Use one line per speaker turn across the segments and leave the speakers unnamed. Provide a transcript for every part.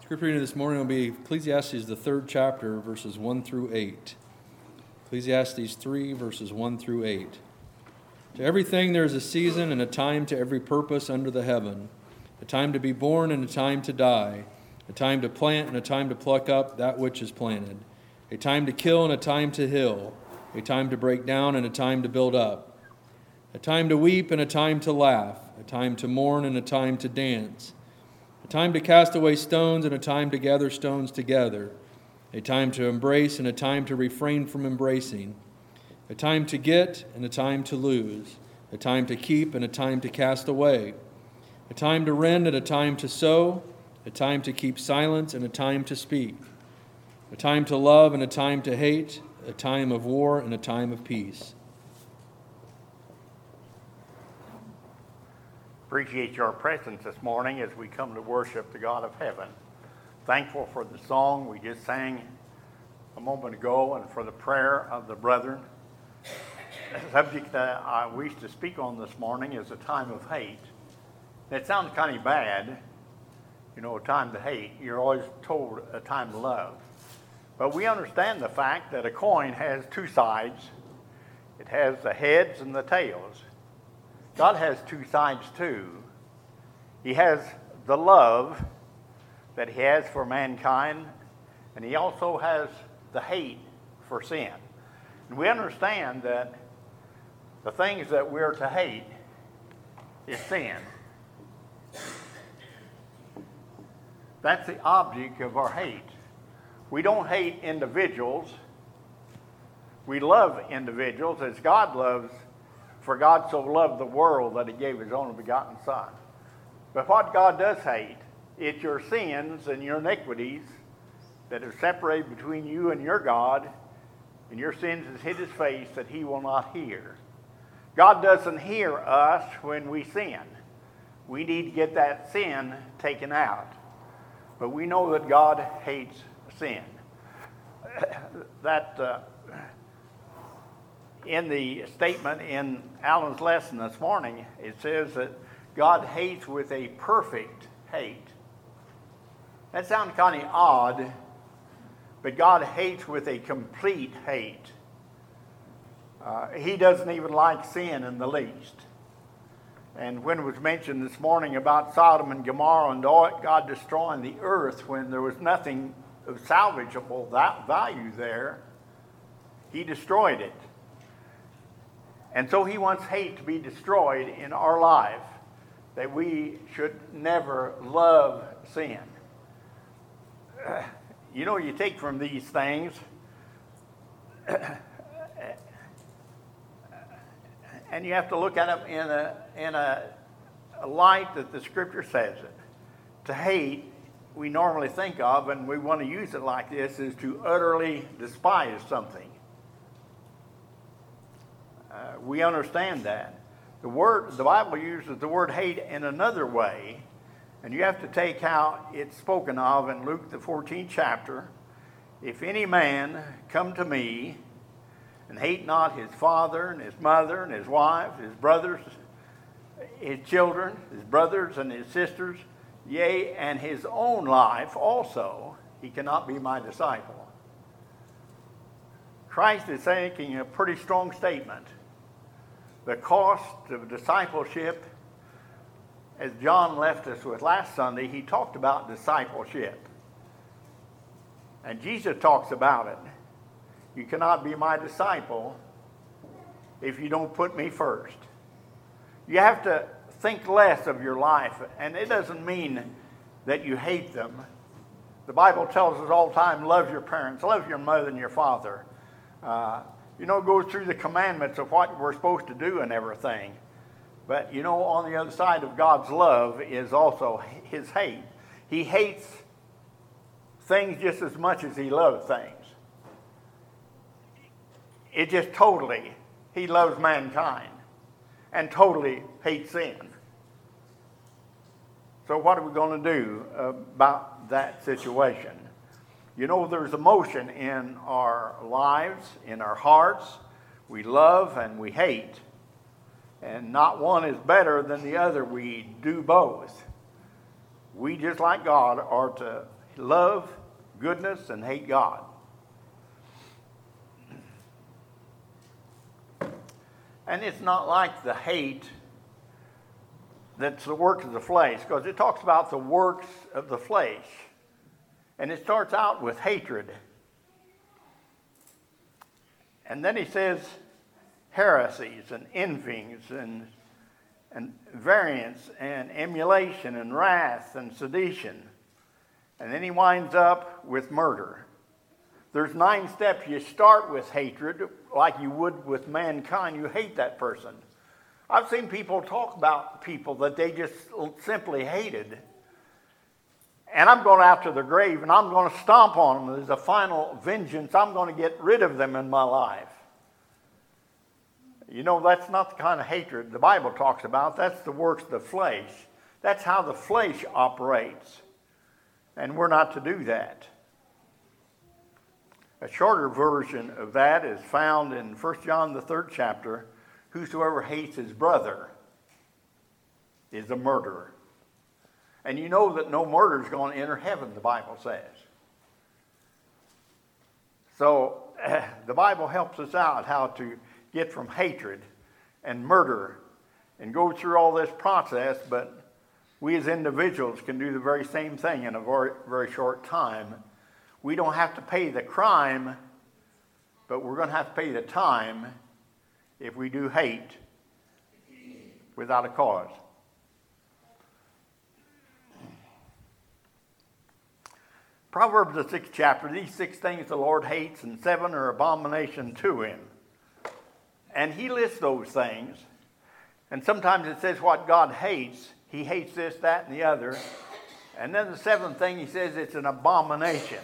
Scripture reading this morning will be Ecclesiastes, the 3rd chapter, verses 1 through 8. Ecclesiastes 3, verses 1 through 8. To everything there is a season and a time to every purpose under the heaven, a time to be born and a time to die, a time to plant and a time to pluck up that which is planted, a time to kill and a time to heal, a time to break down and a time to build up, a time to weep and a time to laugh, a time to mourn and a time to dance, a time to cast away stones and a time to gather stones together, a time to embrace and a time to refrain from embracing, a time to get and a time to lose, a time to keep and a time to cast away, a time to rend and a time to sow, a time to keep silence and a time to speak, a time to love and a time to hate, a time of war and a time of peace.
Appreciate your presence this morning as we come to worship the God of heaven. Thankful for the song we just sang a moment ago and for the prayer of the brethren. The subject that I wish to speak on this morning is a time of hate. It sounds kind of bad, a time to hate. You're always told a time to love. But we understand the fact that a coin has two sides. It has the heads and the tails. God has two sides too. He has the love that he has for mankind, and he also has the hate for sin. And we understand that the things that we're to hate is sin. That's the object of our hate. We don't hate individuals. We love individuals as God loves. For God so loved the world that he gave his only begotten Son. But what God does hate, it's your sins and your iniquities that are separated between you and your God, and your sins has hid his face that he will not hear. God doesn't hear us when we sin. We need to get that sin taken out. But we know that God hates sin. In the statement in Alan's lesson this morning, it says that God hates with a perfect hate. That sounds kind of odd, but God hates with a complete hate. He doesn't even like sin in the least. And when it was mentioned this morning about Sodom and Gomorrah and God destroying the earth when there was nothing of salvageable value there, he destroyed it. And so he wants hate to be destroyed in our life, that we should never love sin. You take from these things, and you have to look at them in a light that the Scripture says it. To hate, we normally think of, and we want to use it like this, is to utterly despise something. We understand that. The Bible uses the word hate in another way, and you have to take how it's spoken of in Luke the 14th chapter. If any man come to me and hate not his father and his mother and his wife, his brothers, his children, his brothers and his sisters, yea, and his own life also, he cannot be my disciple. Christ is making a pretty strong statement. The cost of discipleship, as John left us with last Sunday, he talked about discipleship. And Jesus talks about it. You cannot be my disciple if you don't put me first. You have to think less of your life, and it doesn't mean that you hate them. The Bible tells us all the time, love your parents, love your mother and your father. It goes through the commandments of what we're supposed to do and everything. But, on the other side of God's love is also his hate. He hates things just as much as he loves things. It just totally, he loves mankind and totally hates sin. So what are we going to do about that situation? There's emotion in our lives, in our hearts. We love and we hate. And not one is better than the other. We do both. We, just like God, are to love goodness and hate God. And it's not like the hate that's the work of the flesh, because it talks about the works of the flesh. And it starts out with hatred. And then he says heresies and envyings and variance and emulation and wrath and sedition. And then he winds up with murder. There's 9 steps. You start with hatred, like you would with mankind. You hate that person. I've seen people talk about people that they just simply hated. And I'm going out to their grave and I'm going to stomp on them. There's a final vengeance. I'm going to get rid of them in my life. You know, that's not the kind of hatred the Bible talks about. That's the works of the flesh. That's how the flesh operates. And we're not to do that. A shorter version of that is found in 1 John, the 3rd chapter. Whosoever hates his brother is a murderer. And you know that no murderer is going to enter heaven, the Bible says. So the Bible helps us out how to get from hatred and murder and go through all this process, but we as individuals can do the very same thing in a very, very short time. We don't have to pay the crime, but we're going to have to pay the time if we do hate without a cause. Proverbs, the 6th chapter, these 6 things the Lord hates, and 7 are abomination to him. And he lists those things. And sometimes it says what God hates. He hates this, that, and the other. And then the 7th thing, he says it's an abomination.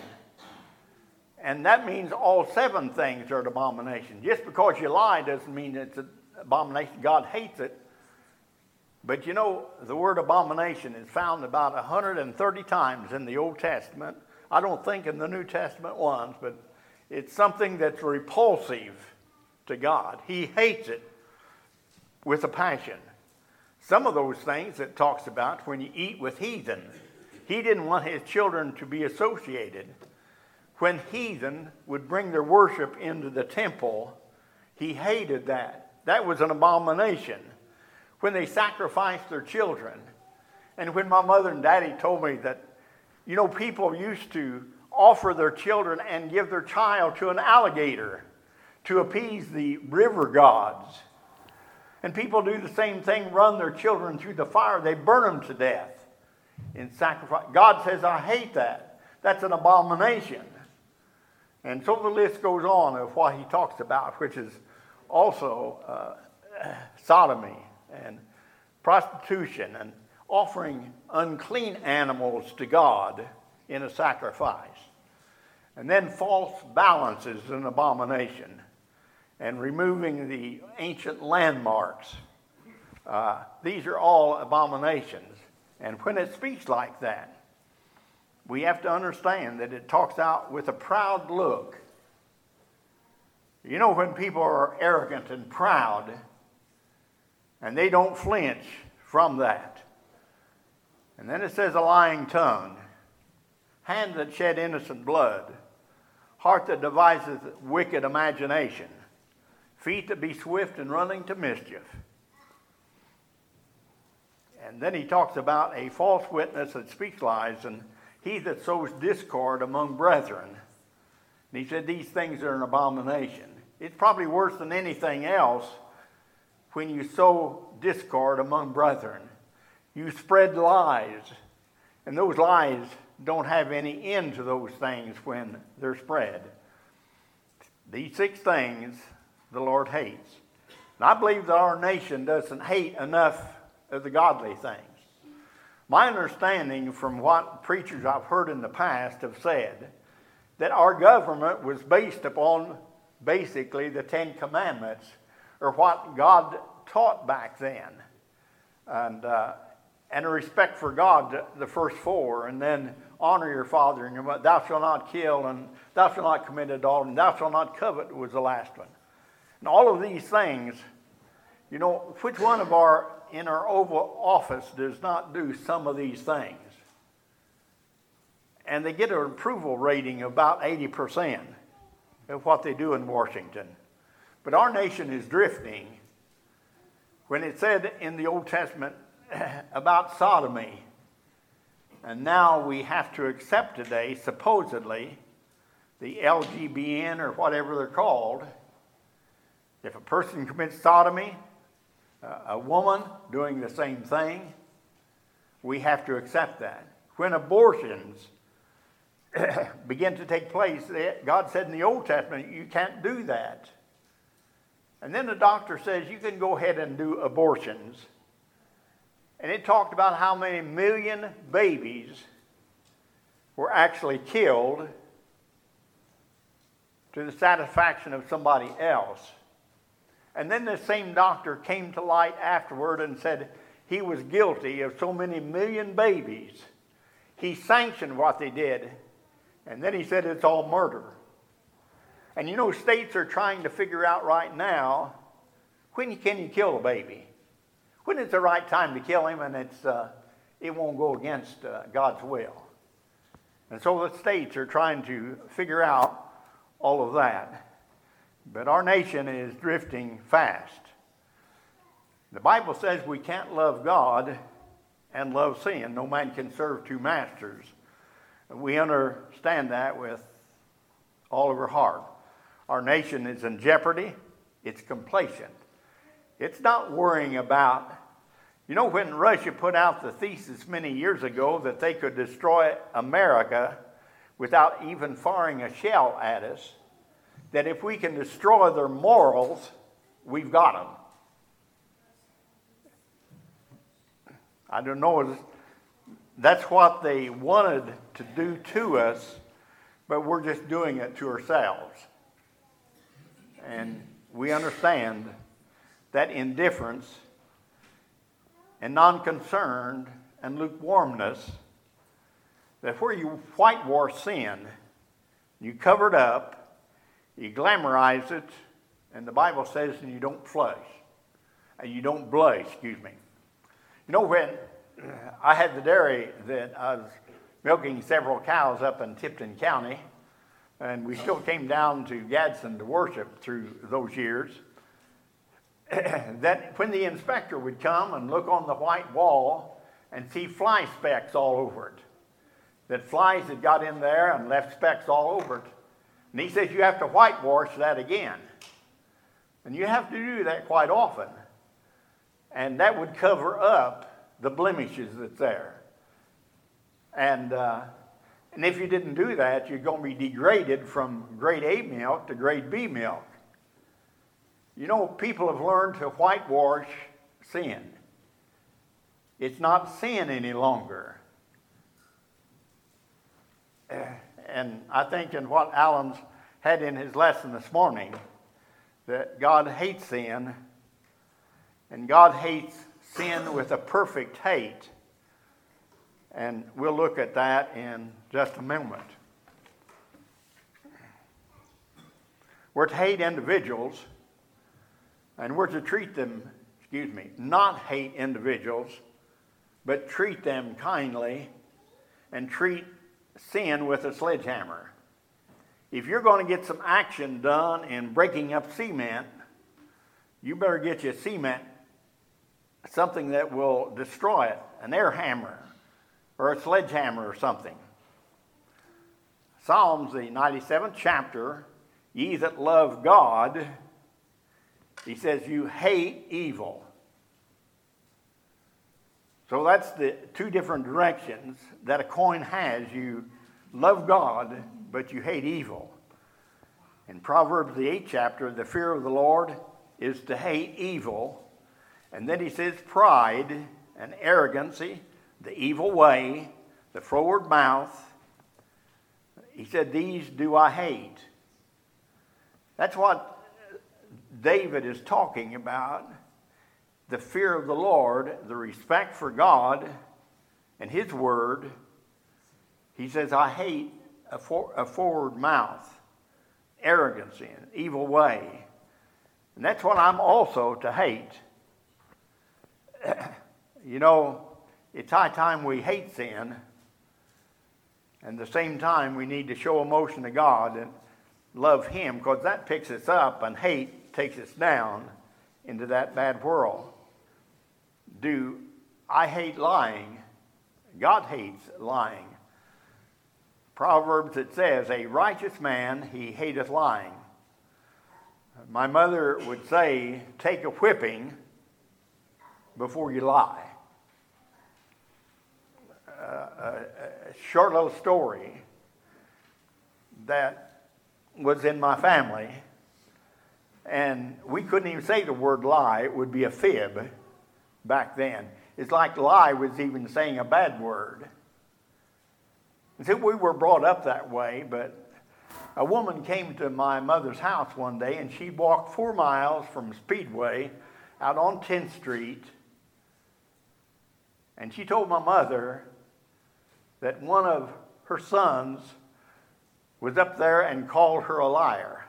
And that means all 7 things are an abomination. Just because you lie doesn't mean it's an abomination. God hates it. But you know, the word abomination is found about 130 times in the Old Testament. I don't think in the New Testament once, but it's something that's repulsive to God. He hates it with a passion. Some of those things it talks about when you eat with heathen. He didn't want his children to be associated. When heathen would bring their worship into the temple, he hated that. That was an abomination. When they sacrificed their children. And when my mother and daddy told me that, you know, people used to offer their children and give their child to an alligator to appease the river gods. And people do the same thing, run their children through the fire. They burn them to death in sacrifice. God says, I hate that. That's an abomination. And so the list goes on of what he talks about, which is also sodomy and prostitution and offering unclean animals to God in a sacrifice. And then false balance is an abomination. And removing the ancient landmarks. These are all abominations. And when it speaks like that, we have to understand that it talks out with a proud look. You know, when people are arrogant and proud, and they don't flinch from that. And then it says a lying tongue, hand that shed innocent blood, heart that deviseth wicked imagination, feet that be swift in running to mischief. And then he talks about a false witness that speaks lies, and he that sows discord among brethren. And he said these things are an abomination. It's probably worse than anything else when you sow discord among brethren. You spread lies, and those lies don't have any end to those things when they're spread. These 6 things the Lord hates. And I believe that our nation doesn't hate enough of the godly things. My understanding from what preachers I've heard in the past have said, that our government was based upon basically the 10 Commandments, or what God taught back then. And a respect for God, the first 4, and then honor your father and your mother. Thou shalt not kill, and thou shalt not commit adultery, and thou shalt not covet was the last one. And all of these things, you know, which one of in our Oval Office does not do some of these things? and they get an approval rating of about 80% of what they do in Washington. But our nation is drifting. When it said in the Old Testament about sodomy, and now we have to accept today, supposedly, the LGBN or whatever they're called. If a person commits sodomy, a woman doing the same thing, we have to accept that. When abortions begin to take place, God said in the Old Testament, you can't do that. And then the doctor says you can go ahead and do abortions. And it talked about how many million babies were actually killed to the satisfaction of somebody else. And then the same doctor came to light afterward and said he was guilty of so many million babies. He sanctioned what they did. And then he said it's all murder. And you know, states are trying to figure out right now, when can you kill a baby? When is the right time to kill him and it won't go against God's will? And so the states are trying to figure out all of that. But our nation is drifting fast. The Bible says we can't love God and love sin. No man can serve two masters. We understand that with all of our heart. Our nation is in jeopardy. It's complacent. It's not worrying about, you know, when Russia put out the thesis many years ago that they could destroy America without even firing a shell at us, that if we can destroy their morals, we've got them. I don't know, that's what they wanted to do to us, but we're just doing it to ourselves. And we understand that indifference and non-concern and lukewarmness, that where you whitewash sin, you cover it up, you glamorize it, and the Bible says, and you don't blush. You know, when I had the dairy that I was milking several cows up in Tipton County, and we still came down to Gadsden to worship through those years, that when the inspector would come and look on the white wall and see fly specks all over it, that flies had got in there and left specks all over it, and he says you have to whitewash that again. And you have to do that quite often. And that would cover up the blemishes that's there. And if you didn't do that, you're going to be degraded from grade A milk to grade B milk. You know, people have learned to whitewash sin. It's not sin any longer. And I think in what Alan's had in his lesson this morning, that God hates sin, and God hates sin with a perfect hate. And we'll look at that in just a moment. We're to hate individuals, and we're to treat them, not hate individuals, but treat them kindly and treat sin with a sledgehammer. If you're going to get some action done in breaking up cement, you better get you cement, something that will destroy it, an air hammer or a sledgehammer or something. Psalms, the 97th chapter, ye that love God, he says you hate evil. So that's the two different directions that a coin has. You love God, but you hate evil. In Proverbs, the 8th chapter, the fear of the Lord is to hate evil. And then he says pride and arrogancy, the evil way, the froward mouth. He said, these do I hate. That's what David is talking about. The fear of the Lord, the respect for God and his word. He says, I hate a forward mouth, arrogancy, an evil way. And that's what I'm also to hate. You know, it's high time we hate sin And at the same time, we need to show emotion to God and love Him, because that picks us up, and hate takes us down into that bad world. I hate lying. God hates lying. Proverbs, it says, a righteous man, he hateth lying. My mother would say, take a whipping before you lie. A short little story that was in my family, and we couldn't even say the word lie. It would be a fib back then. It's like lie was even saying a bad word. And so we were brought up that way, but a woman came to my mother's house one day, and she walked 4 miles from Speedway out on 10th Street, and she told my mother that one of her sons was up there and called her a liar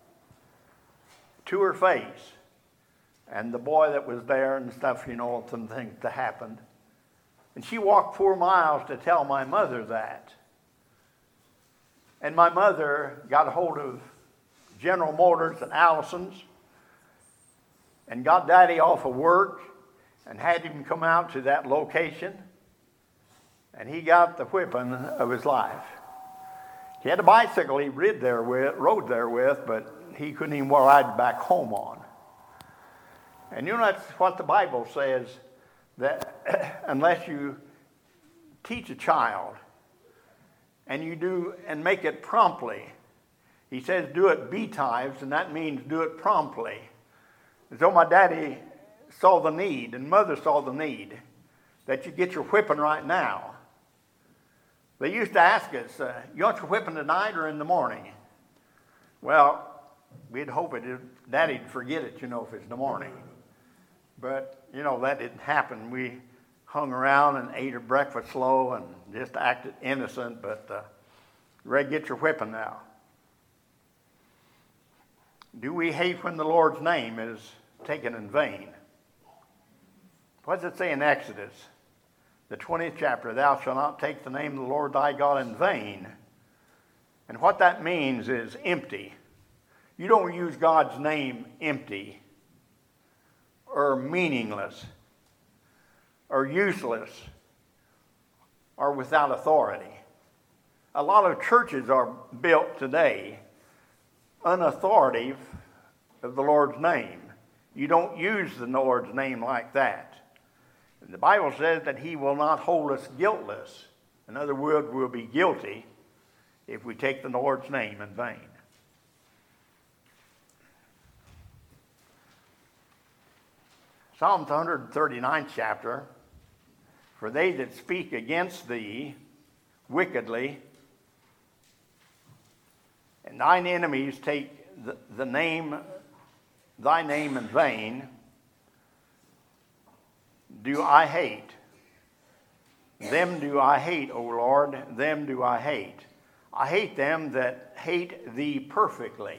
to her face. And the boy that was there and stuff, some things that happened. And she walked 4 miles to tell my mother that. And my mother got a hold of General Motors and Allison's and got Daddy off of work and had him come out to that location. And he got the whipping of his life. He had a bicycle he rode there with, but he couldn't even ride back home on. And that's what the Bible says, that unless you teach a child and you do and make it promptly, he says do it betimes, and that means do it promptly. And so my daddy saw the need, and mother saw the need, that you get your whipping right now. They used to ask us, you want your whipping tonight or in the morning? Well, we'd hope Daddy'd forget it, if it's in the morning. But, that didn't happen. We hung around and ate our breakfast slow and just acted innocent, but ready to get your whipping now. Do we hate when the Lord's name is taken in vain? What does it say in Exodus? The 20th chapter, thou shalt not take the name of the Lord thy God in vain. And what that means is empty. You don't use God's name empty or meaningless or useless or without authority. A lot of churches are built today unauthoritative of the Lord's name. You don't use the Lord's name like that. And the Bible says that He will not hold us guiltless. In other words, we'll be guilty if we take the Lord's name in vain. Psalms 139th chapter, for they that speak against thee wickedly, and thine enemies take thy name in vain, do I hate. Them do I hate, O Lord, them do I hate. I hate them that hate thee perfectly.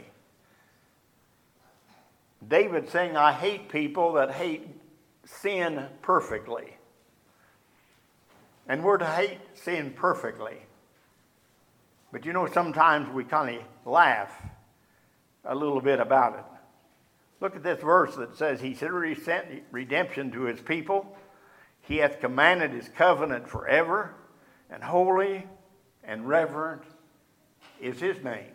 David saying, I hate people that hate sin perfectly. And we're to hate sin perfectly. But sometimes we kind of laugh a little bit about it. Look at this verse that says, He said, sent redemption to His people. He hath commanded His covenant forever, and holy and reverent is His name.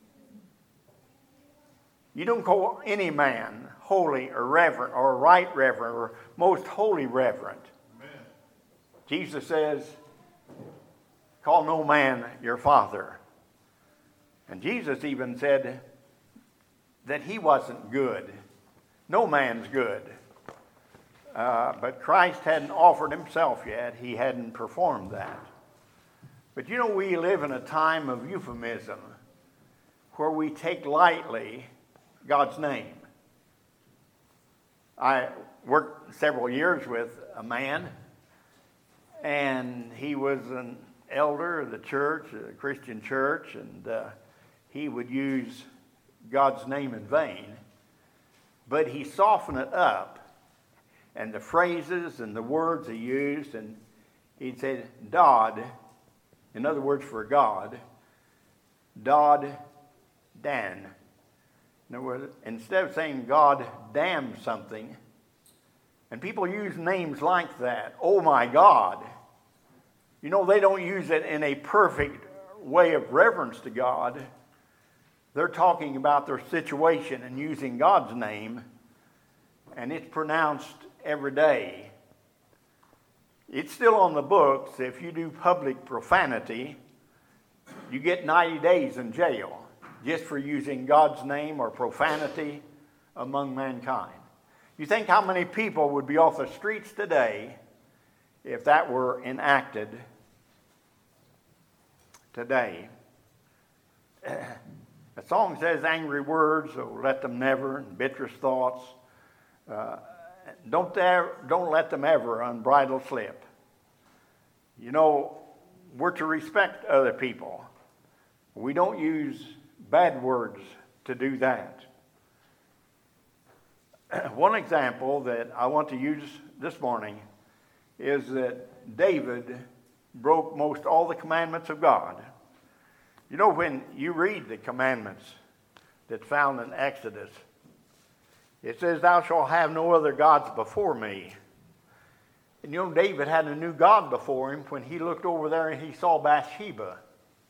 You don't call any man holy or reverent or right reverent or most holy reverent. Amen. Jesus says, call no man your father. And Jesus even said that He wasn't good. No man's good. But Christ hadn't offered Himself yet. He hadn't performed that. But we live in a time of euphemism where we take lightly God's name. I worked several years with a man, and he was an elder of the church, a Christian church, and he would use God's name in vain, but he softened it up, and the phrases and the words he used, and he'd say, "Dodd," in other words for God, Dod Dan. In other words, instead of saying God damned something, and people use names like that, oh my God, you know, they don't use it in a perfect way of reverence to God. They're talking about their situation and using God's name, and it's pronounced every day. It's still on the books. If you do public profanity, you get 90 days in jail just for using God's name or profanity among mankind. You think how many people would be off the streets today if that were enacted today? The song says angry words, oh, let them never, and bitterest thoughts. Don't let them ever unbridled slip. You know, we're to respect other people. We don't use bad words to do that. One example that I want to use this morning is that David broke most all the commandments of God. You know, when you read the commandments that's found in Exodus, it says, thou shalt have no other gods before me. And you know, David had a new God before him when he looked over there and he saw Bathsheba.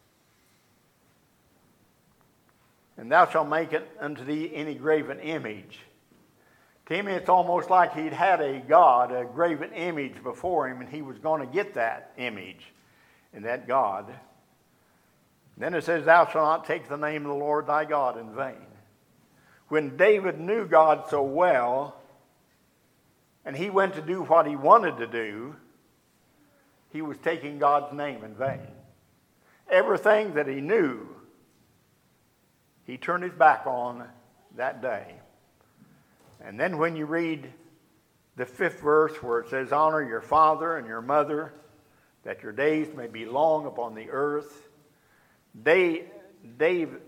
And thou shalt make it unto thee any graven image. To him, it's almost like he'd had a God, a graven image before him, and he was going to get that image and that God. Then it says, thou shalt not take the name of the Lord thy God in vain. When David knew God so well, and he went to do what he wanted to do, he was taking God's name in vain. Everything that he knew, he turned his back on that day. And then when you read the 5th verse where it says, honor your father and your mother, that your days may be long upon the earth, David's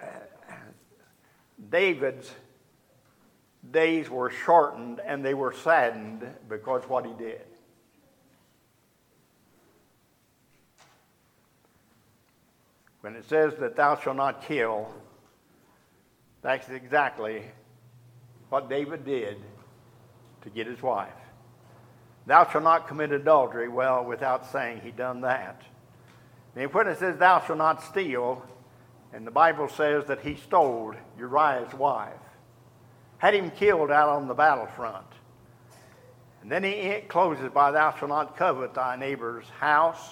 days were shortened and they were saddened because what he did. When it says that thou shalt not kill, that's exactly what David did to get his wife. Thou shalt not commit adultery, well, without saying he done that. And when it says thou shalt not steal, and the Bible says that he stole Uriah's wife, had him killed out on the battlefront. And then he closes by thou shalt not covet thy neighbor's house,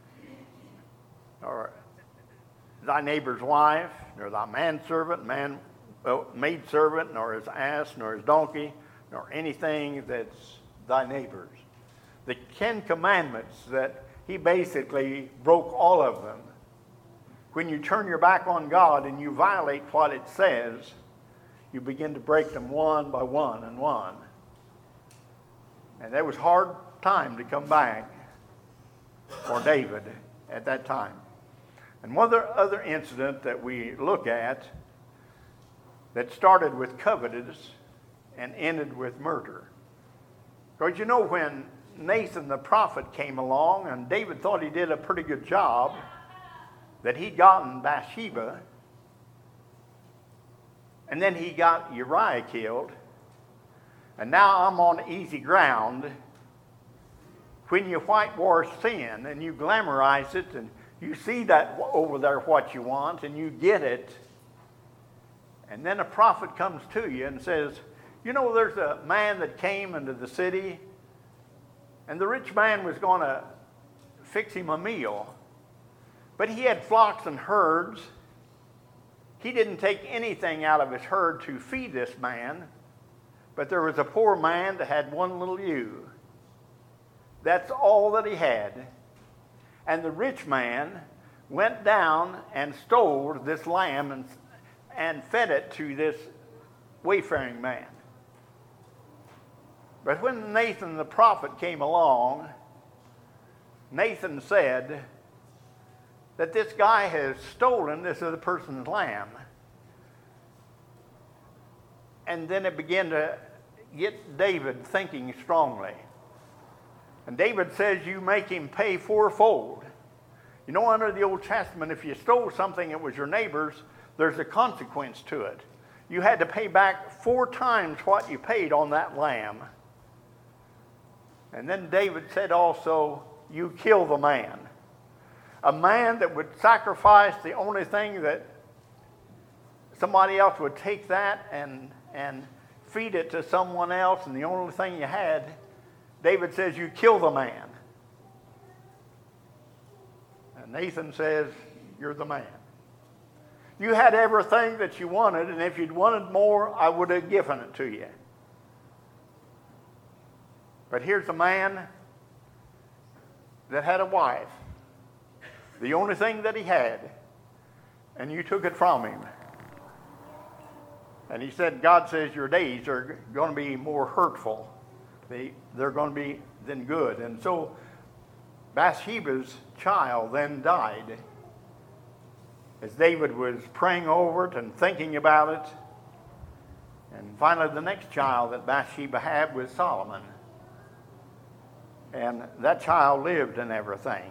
or thy neighbor's wife, nor thy manservant, maidservant, nor his ass, nor his donkey, nor anything that's thy neighbor's. The 10 Commandments that he basically broke all of them. When you turn your back on God and you violate what it says, you begin to break them one by one and one. And that was a hard time to come back for David at that time. And one other incident that we look at that started with covetous and ended with murder. Because you know, when Nathan the prophet came along and David thought he did a pretty good job, that he'd gotten Bathsheba, and then he got Uriah killed, and now I'm on easy ground. When you whitewash sin and you glamorize it and you see that over there what you want and you get it, and then a prophet comes to you and says, you know, there's a man that came into the city, and the rich man was going to fix him a meal, but he had flocks and herds. He didn't take anything out of his herd to feed this man, but there was a poor man that had one little ewe. That's all that he had. And the rich man went down and stole this lamb and fed it to this wayfaring man. But when Nathan the prophet came along, Nathan said that this guy has stolen this other person's lamb. And then it began to get David thinking strongly. And David says, you make him pay fourfold. You know, under the Old Testament, if you stole something that was your neighbor's, there's a consequence to it. You had to pay back 4 times what you paid on that lamb. And then David said also, you kill the man. A man that would sacrifice the only thing that somebody else would take that and feed it to someone else, and the only thing you had, David says, you kill the man. And Nathan says, you're the man. You had everything that you wanted, and if you'd wanted more, I would have given it to you. But here's a man that had a wife, the only thing that he had, and you took it from him. And he said, God says your days are going to be more hurtful. They're going to be than good. And so Bathsheba's child then died as David was praying over it and thinking about it. And finally the next child that Bathsheba had was Solomon. And that child lived and everything.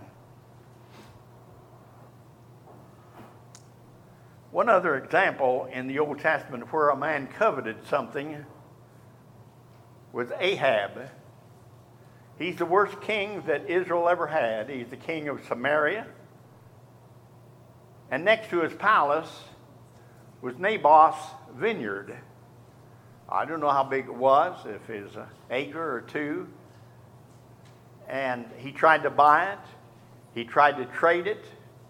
One other example in the Old Testament where a man coveted something was Ahab. He's the worst king that Israel ever had. He's the king of Samaria. And next to his palace was Naboth's vineyard. I don't know how big it was, if it was an acre or 2. And he tried to buy it. He tried to trade it.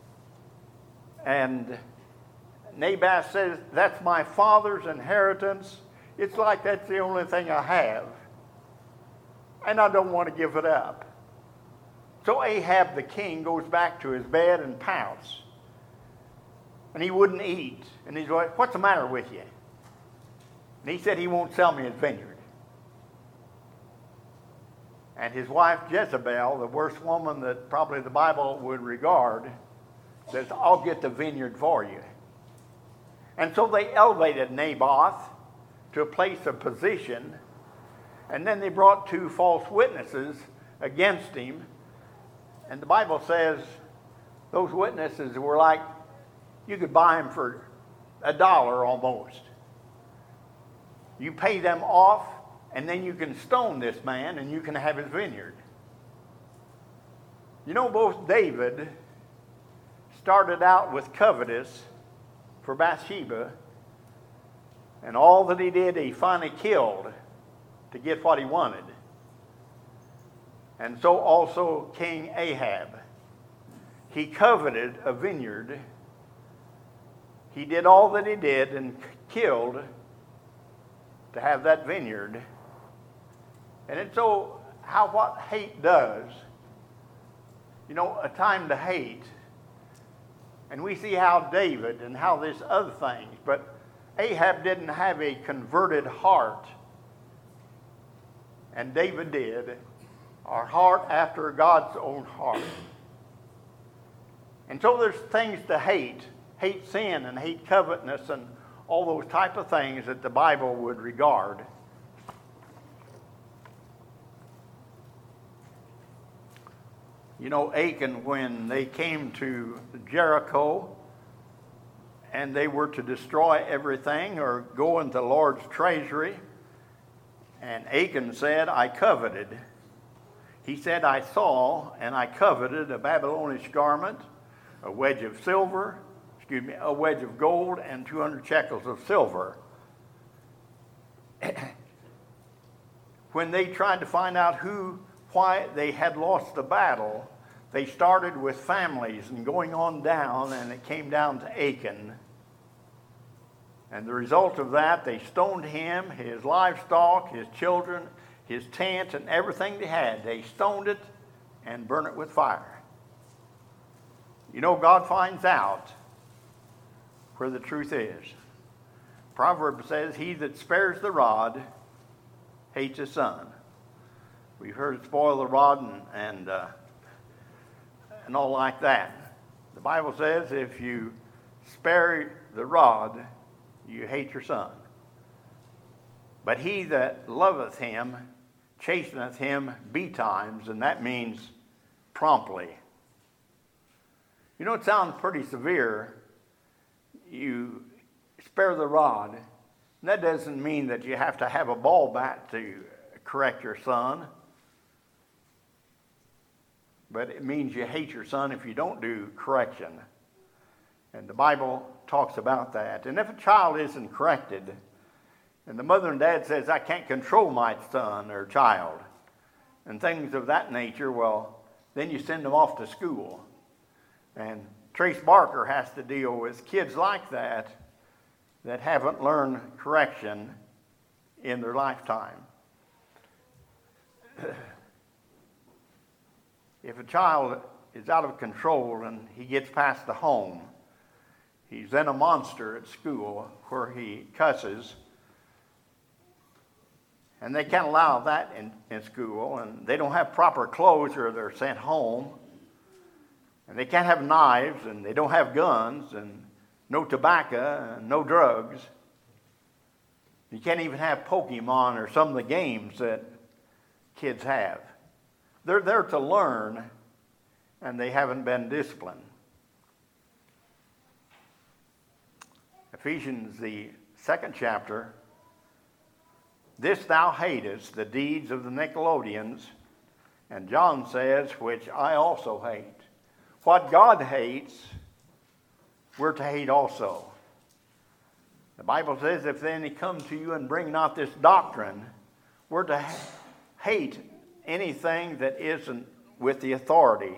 And Naboth says, that's my father's inheritance. It's like that's the only thing I have. And I don't want to give it up. So Ahab the king goes back to his bed and pouts. And he wouldn't eat. And he's like, what's the matter with you? And he said he won't sell me his vineyard. And his wife Jezebel, the worst woman that probably the Bible would regard, says, I'll get the vineyard for you. And so they elevated Naboth to a place of position, and then they brought 2 false witnesses against him. And the Bible says those witnesses were like, you could buy them for $1 almost. You pay them off, and then you can stone this man, and you can have his vineyard. You know, both David started out with covetous for Bathsheba, and all that he did, he finally killed to get what he wanted. And so also King Ahab. He coveted a vineyard. He did all that he did and killed to have that vineyard. And it's so how what hate does. You know, a time to hate. And we see how David and how this other things. But Ahab didn't have a converted heart. And David did. Our heart after God's own heart. And so there's things to hate. Hate sin and hate covetousness and all those type of things that the Bible would regard. You know, Achan, when they came to Jericho and they were to destroy everything or go into the Lord's treasury, and Achan said, I coveted. He said, I saw and I coveted a Babylonish garment, a wedge of silver, a wedge of gold, and 200 shekels of silver. When they tried to find out why they had lost the battle, they started with families and going on down, and it came down to Achan. And the result of that, they stoned him, his livestock, his children, his tent, and everything they had. They stoned it and burned it with fire. You know, God finds out where the truth is. Proverbs says, he that spares the rod hates his son. We've heard spoil the rod and all like that. The Bible says if you spare the rod, you hate your son. But he that loveth him chasteneth him betimes, and that means promptly. You know, it sounds pretty severe. You spare the rod. And that doesn't mean that you have to have a ball bat to correct your son. But it means you hate your son if you don't do correction. And the Bible talks about that. And if a child isn't corrected, and the mother and dad says, I can't control my son or child, and things of that nature, well, then you send them off to school. And Trace Barker has to deal with kids like that haven't learned correction in their lifetime. If a child is out of control and he gets past the home, he's then a monster at school where he cusses. And they can't allow that in school. And they don't have proper clothes or they're sent home. And they can't have knives and they don't have guns and no tobacco and no drugs. You can't even have Pokemon or some of the games that kids have. They're there to learn, and they haven't been disciplined. Ephesians, the 2nd chapter. This thou hatest, the deeds of the Nicolaitans, and John says, which I also hate. What God hates, we're to hate also. The Bible says, if any come to you and bring not this doctrine, we're to hate anything that isn't with the authority.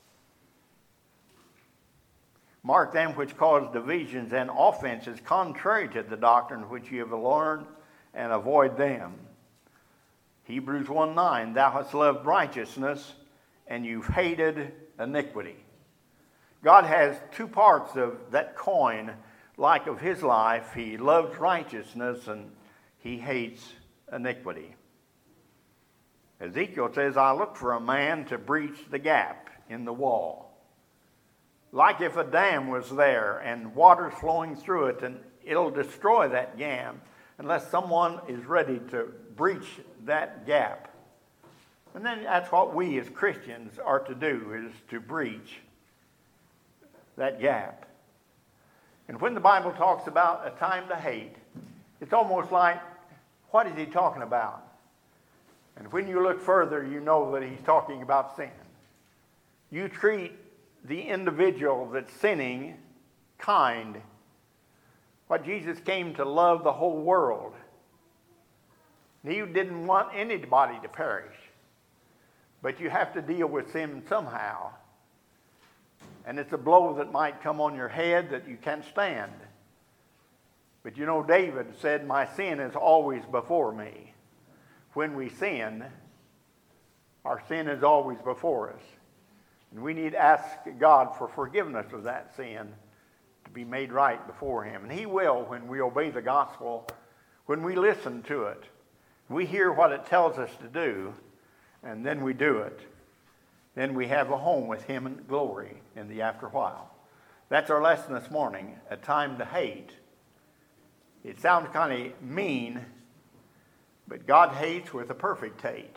Mark them which cause divisions and offenses contrary to the doctrine which you have learned, and avoid them. Hebrews 1:9, thou hast loved righteousness, and you've hated iniquity. God has two parts of that coin, like of his life. He loves righteousness, and he hates iniquity. Ezekiel says, I look for a man to breach the gap in the wall. Like if a dam was there and water's flowing through it, and it'll destroy that dam unless someone is ready to breach that gap. And then that's what we as Christians are to do, is to breach that gap. And when the Bible talks about a time to hate, it's almost like, what is he talking about? And when you look further, you know that he's talking about sin. You treat the individual that's sinning kind. What Jesus came to love the whole world. He didn't want anybody to perish. But you have to deal with sin somehow. And it's a blow that might come on your head that you can't stand. But you know, David said, my sin is always before me. When we sin, our sin is always before us. And we need to ask God for forgiveness of that sin to be made right before him. And he will when we obey the gospel, when we listen to it. We hear what it tells us to do, and then we do it. Then we have a home with him in glory in the after while. That's our lesson this morning, a time to hate. It sounds kind of mean, but God hates with a perfect hate.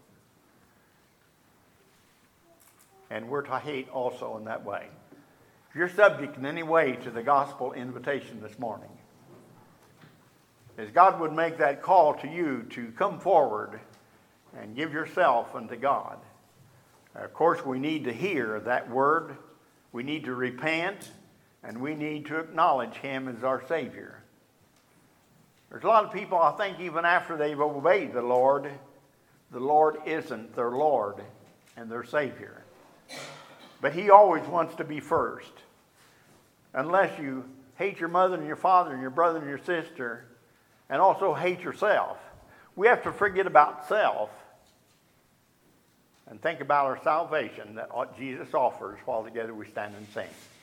And we're to hate also in that way. If you're subject in any way to the gospel invitation this morning, as God would make that call to you to come forward and give yourself unto God. Of course, we need to hear that word. We need to repent, and we need to acknowledge him as our Savior. There's a lot of people, I think, even after they've obeyed the Lord isn't their Lord and their Savior. But he always wants to be first. Unless you hate your mother and your father and your brother and your sister, and also hate yourself. We have to forget about self and think about our salvation, that what Jesus offers, while together we stand and sing.